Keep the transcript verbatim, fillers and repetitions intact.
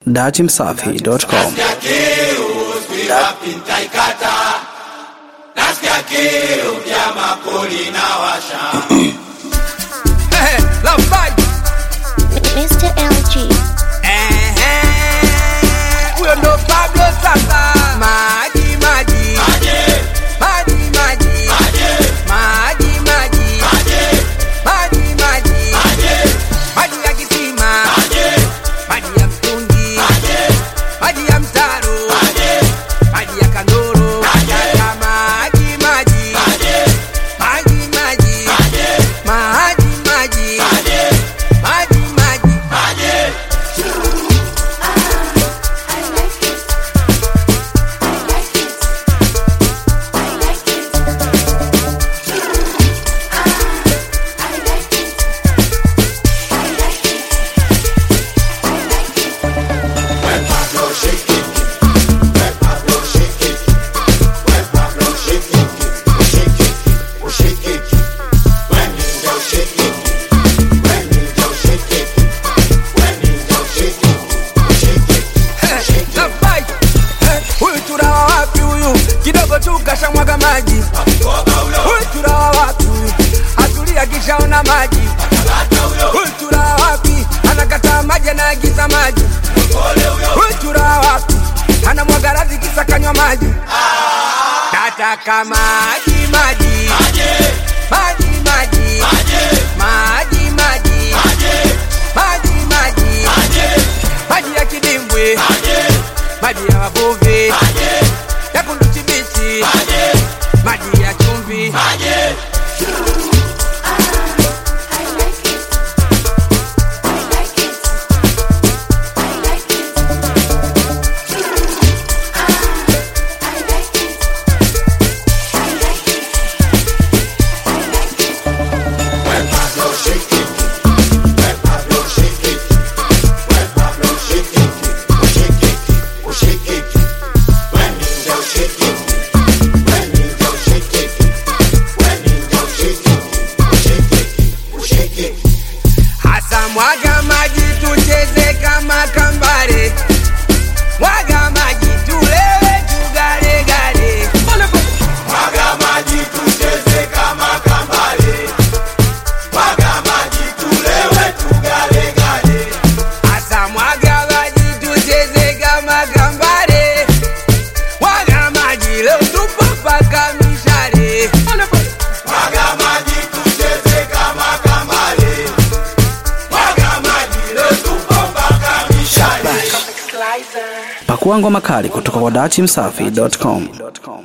dachi msafi dot com. Nasikia kiu, spira pinta ikata. Nasikia kiu, kia makoli na washa. Hey, love fight. mister L G. Eh, eh. Huyo ndo Pablo sasa. Maji, maji. Maji. Maji, maji. Maji. Maji, maji. Maji. Maji, maji. Maji. Maji ya kisima. Maji. Maji ya mtungi. Maji. Maji ya mtaro. Maji. Maji ya kandoro. Maji. Ya maji, maji. Maji. Maji, maji. Maji. Maji, maji. Maji. Maji, maji. Maji. Huyu turawa wapi huyu? Kidogo tu kashamwaga maji. Huyu turawa wapi huyu? Atulia kishaona maji. Huyu turawa wapi? Anakataa maji anaagiza maji. Huyu turawa wapi? Anamwaga radhi kisa kanywa maji. Nataka maji maji. Maji maji. Maji maji. Maji maji. Maji ya kidimbwe. Maji ya wavuvi. Ya kunduchi bichi. Maji ya chumvi. Hasa mwaga maji tucheze kama kambare. Mwaga maji tulewe tugale gale. Mwaga maji tucheze kama kambale. Mwaga maji tulewe tugale gale. Hasa mwaga maji tucheze kama kambare. Mwaga maji leo tupo paka mishare. Mwaga maji tucheze kama kambale. Mwaga maji leo tupo mpaka mishale. Pakua ngoma kali kutoka kwa dachi msafi dot com.